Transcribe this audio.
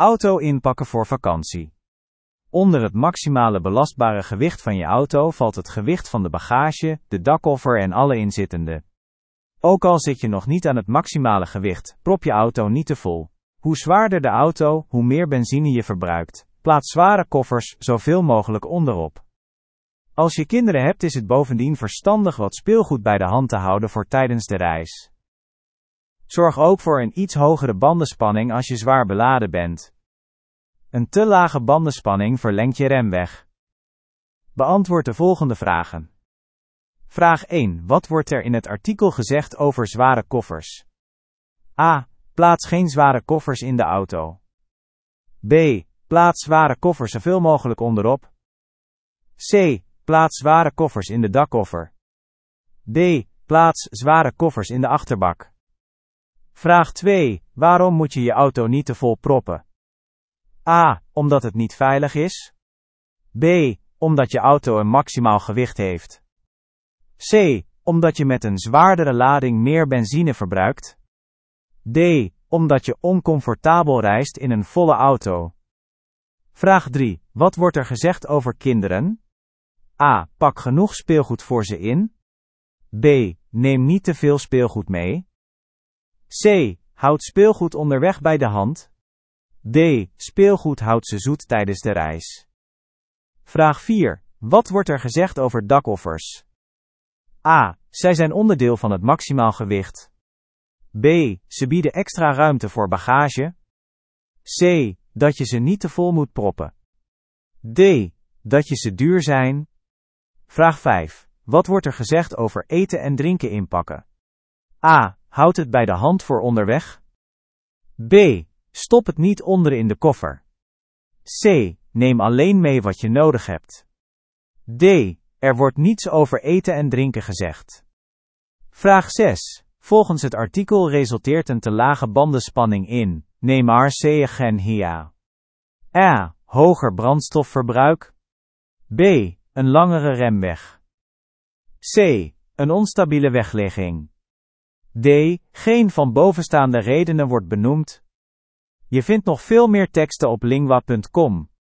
Auto inpakken voor vakantie. Onder het maximale belastbare gewicht van je auto valt het gewicht van de bagage, de dakkoffer en alle inzittenden. Ook al zit je nog niet aan het maximale gewicht, prop je auto niet te vol. Hoe zwaarder de auto, hoe meer benzine je verbruikt. Plaats zware koffers zoveel mogelijk onderop. Als je kinderen hebt is het bovendien verstandig wat speelgoed bij de hand te houden voor tijdens de reis. Zorg ook voor een iets hogere bandenspanning als je zwaar beladen bent. Een te lage bandenspanning verlengt je remweg. Beantwoord de volgende vragen. Vraag 1. Wat wordt er in het artikel gezegd over zware koffers? A. Plaats geen zware koffers in de auto. B. Plaats zware koffers zoveel mogelijk onderop. C. Plaats zware koffers in de dakkoffer. D. Plaats zware koffers in de achterbak. Vraag 2. Waarom moet je je auto niet te vol proppen? A. Omdat het niet veilig is. B. Omdat je auto een maximaal gewicht heeft. C. Omdat je met een zwaardere lading meer benzine verbruikt. D. Omdat je oncomfortabel reist in een volle auto. Vraag 3. Wat wordt er gezegd over kinderen? A. Pak genoeg speelgoed voor ze in. B. Neem niet te veel speelgoed mee. C. Houd speelgoed onderweg bij de hand. D. Speelgoed houdt ze zoet tijdens de reis. Vraag 4. Wat wordt er gezegd over dakkoffers? A. Zij zijn onderdeel van het maximaal gewicht. B. Ze bieden extra ruimte voor bagage. C. Dat je ze niet te vol moet proppen. D. Dat je ze duur zijn. Vraag 5. Wat wordt er gezegd over eten en drinken inpakken? A. Houd het bij de hand voor onderweg. B. Stop het niet onder in de koffer. C. Neem alleen mee wat je nodig hebt. D. Er wordt niets over eten en drinken gezegd. Vraag 6. Volgens het artikel resulteert een te lage bandenspanning in Neymar Geen Hia. A. Hoger brandstofverbruik. B. Een langere remweg. C. Een onstabiele wegligging. D. Geen van bovenstaande redenen wordt benoemd. Je vindt nog veel meer teksten op lingua.com.